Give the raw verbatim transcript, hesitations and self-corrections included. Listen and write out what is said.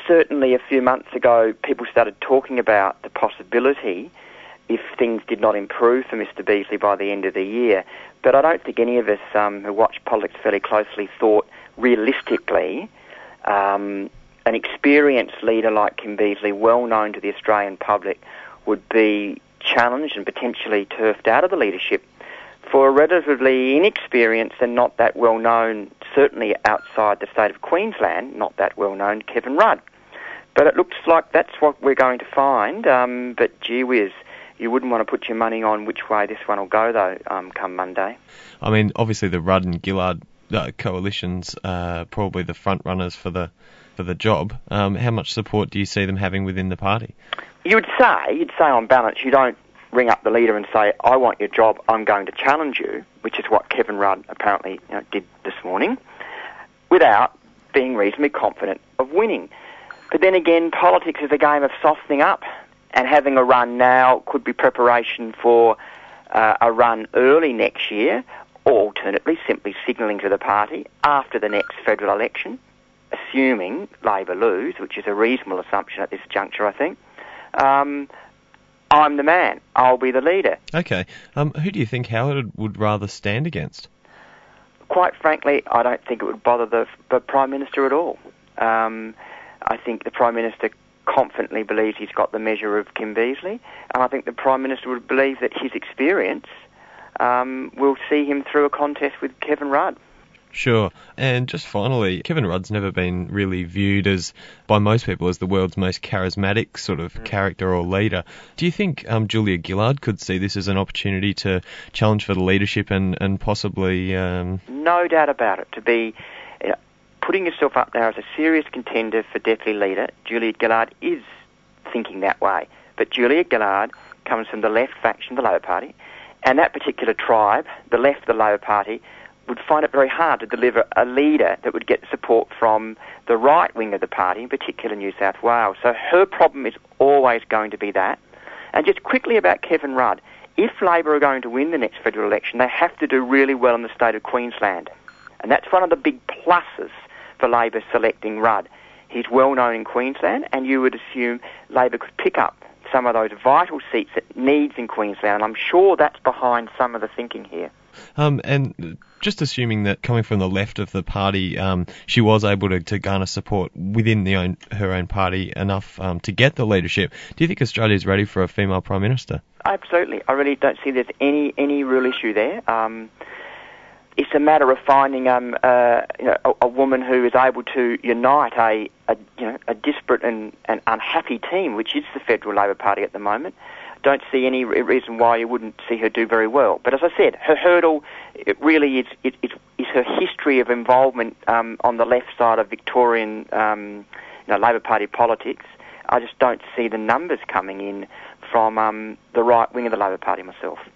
certainly a few months ago, people started talking about the possibility if things did not improve for Mister Beazley by the end of the year. But I don't think any of us um, who watch politics fairly closely thought realistically um, an experienced leader like Kim Beazley, well known to the Australian public, would be challenged and potentially turfed out of the leadership for a relatively inexperienced and not that well known, certainly outside the state of Queensland, not that well known Kevin Rudd. But it looks like that's what we're going to find. Um, but gee whiz, you wouldn't want to put your money on which way this one will go, though, um, come Monday. I mean, obviously the Rudd and Gillard uh, coalitions are probably the front runners for the for the job. Um, how much support do you see them having within the party? You would say, you'd say on balance, you don't ring up the leader and say, I want your job, I'm going to challenge you, which is what Kevin Rudd apparently you know, did this morning, without being reasonably confident of winning. But then again, politics is a game of softening up, and having a run now could be preparation for uh, a run early next year, or alternately simply signalling to the party after the next federal election, assuming Labor lose, which is a reasonable assumption at this juncture, I think, um, I'm the man, I'll be the leader. Okay. Um, who do you think Howard would rather stand against? Quite frankly, I don't think it would bother the, the Prime Minister at all. Um, I think the Prime Minister confidently believes he's got the measure of Kim Beazley, and I think the Prime Minister would believe that his experience um, will see him through a contest with Kevin Rudd. Sure. And just finally, Kevin Rudd's never been really viewed as, by most people, as the world's most charismatic sort of mm. character or leader. Do you think um, Julia Gillard could see this as an opportunity to challenge for the leadership and, and possibly... Um... No doubt about it. To be you know, putting yourself up there as a serious contender for deputy leader, Julia Gillard is thinking that way. But Julia Gillard comes from the left faction of the Labor Party, and that particular tribe, the left of the Labor Party, would find it very hard to deliver a leader that would get support from the right wing of the party, in particular New South Wales. So her problem is always going to be that. And just quickly about Kevin Rudd, if Labor are going to win the next federal election, they have to do really well in the state of Queensland. And that's one of the big pluses for Labor selecting Rudd. He's well known in Queensland, and you would assume Labor could pick up some of those vital seats it needs in Queensland. I'm sure that's behind some of the thinking here. Um, and just assuming that coming from the left of the party, um, she was able to, to garner support within the own, her own party enough um, to get the leadership, do you think Australia is ready for a female Prime Minister? Absolutely. I really don't see there's any, any real issue there. Um, it's a matter of finding um, uh, you know, a, a woman who is able to unite a, a, you know, a disparate and, and unhappy team, which is the Federal Labor Party at the moment. Don't see any reason why you wouldn't see her do very well. But as I said, her hurdle it really is, it, it, is her history of involvement um, on the left side of Victorian um, you know, Labor Party politics. I just don't see the numbers coming in from um, the right wing of the Labor Party myself.